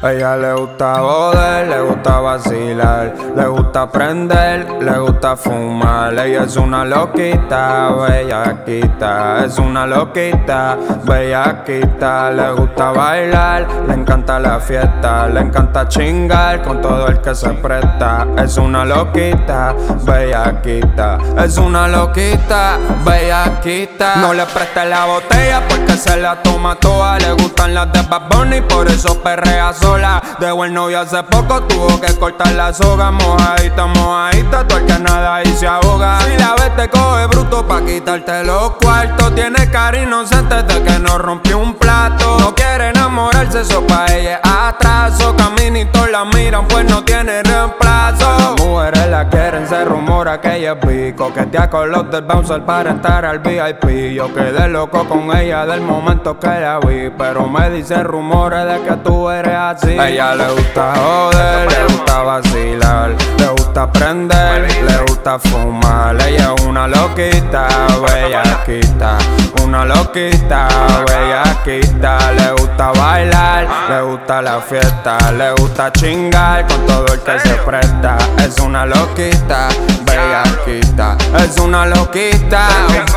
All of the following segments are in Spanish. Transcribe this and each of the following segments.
Ella le gusta joder, le gusta vacilar, le gusta prender, le gusta fumar. Ella es una loquita, bellaquita, es una loquita, bellaquita. Le gusta bailar, le encanta la fiesta, le encanta chingar con todo el que se presta. Es una loquita, bellaquita, es una loquita, bellaquita. No le preste la botella porque se la toma toda. Le gustan las de Bad Bunny, por eso perrea sola. Dejó el novio hace poco, tuvo que cortar la soga. Mojadita, mojadita, todo el que nada ahí se ahoga. Si la ves te coge bruto pa' quitarte los cuartos. Tiene cara inocente de que no rompió un plato. No quiere enamorarse, eso pa' ella es atraso. Caminito la miran, pues no tiene reemplazo. Las mujeres la quieren, se rumora que ella es pico, que te con los del bouncer para entrar al VIP. Yo quedé loco con ella del momento que la vi, pero me dicen rumores de que tú eres así. Ella le gusta joder, le gusta vacilar, le gusta prender, le gusta fumar. Ella es una loquita, bellaquita, una loquita, bellaquita. Le gusta bailar, le gusta la fiesta, le gusta chingar con todo el que se presta. Es una loquita, bellaquita, es una loquita.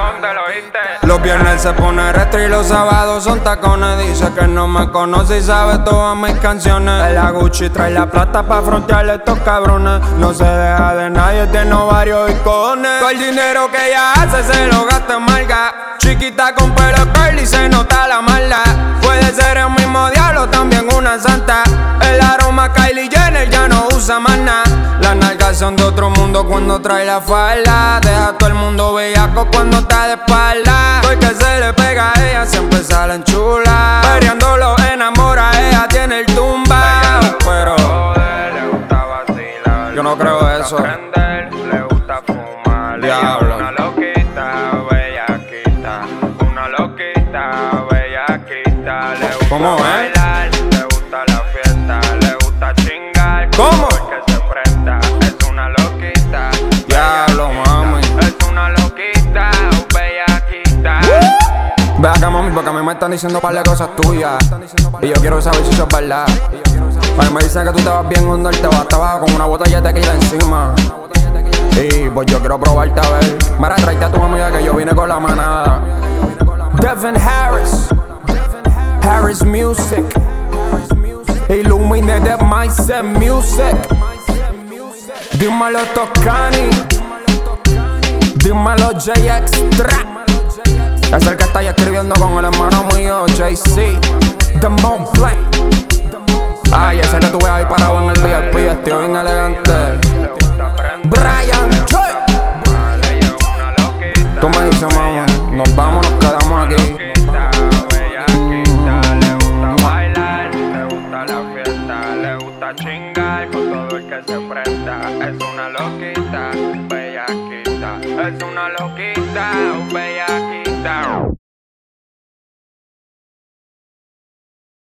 Los viernes se pone retro y los sábados son tacones. Dice que no me conoce y sabe todas mis canciones. De la Gucci trae la plata pa' frontearle a estos cabrones. No se deja de nadie, tiene varios icones. Todo el dinero que ella hace se lo gasta en marca. Chiquita con pelo curly, se nota la maldad. Puede ser el mismo diablo, también una santa. El aroma Kylie Jenner ya no usa más nada. Las nalgas son de otro mundo cuando trae la falda. Deja a todo el mundo bellaco cuando está de espalda. Porque se le pega a ella, siempre sale en chula. Periando lo enamora, ella tiene el tumba. Pero le gusta vacilar, yo no creo eso. Prender, le gusta fumar. Diablo. Una loquita, bellaquita, una loquita, bellaquita. Le gusta bailar, le gusta la fiesta, le gusta chingar. ¿Cómo? Que se presta, es una loquita. Diablo, mami. Es una loquita, bellaquita. Ve acá, mami, porque a mí me están diciendo par de cosas tuyas y yo quiero saber si eso es verdad. A mí me dicen que tú te vas bien hondo, te vas hasta abajo con una botella de tequila encima. Y pues yo quiero probarte a ver. Mira, tráete a tu amiga que yo vine con la manada. Devin Harris, Harris Music, Illuminated Mindset Music. Dímelo Toscani, dímelo JX3. Es el que está ahí escribiendo con el hermano mío JC, The Montblanc. Ay, ese que tú ves ahí parado en el VIP, estoy bien elegante. Brian Joy. Tú me dices, mamá, nos vamos, nos quedamos aquí. Le gusta bailar, le gusta la fiesta, le gusta chingar con todo el que se presta. Es una loquita, bellaquita, es una loquita, bellaquita.